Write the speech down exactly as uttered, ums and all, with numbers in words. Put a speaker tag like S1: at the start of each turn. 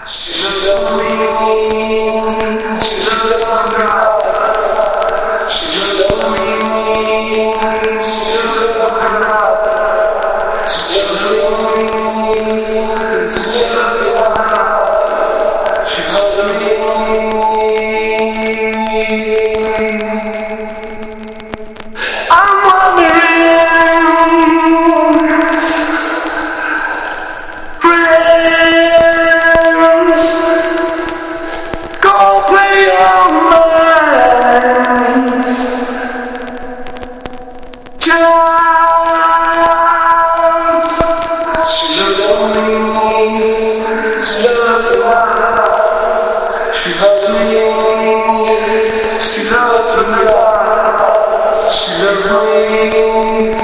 S1: She loves me, she loves me, she loves me, she loves me, she loves me, she loves me, she loves me. I'm wondering, friends, go play your mind, child. She loves me, she loves me, she loves me, she loves me, she loves me.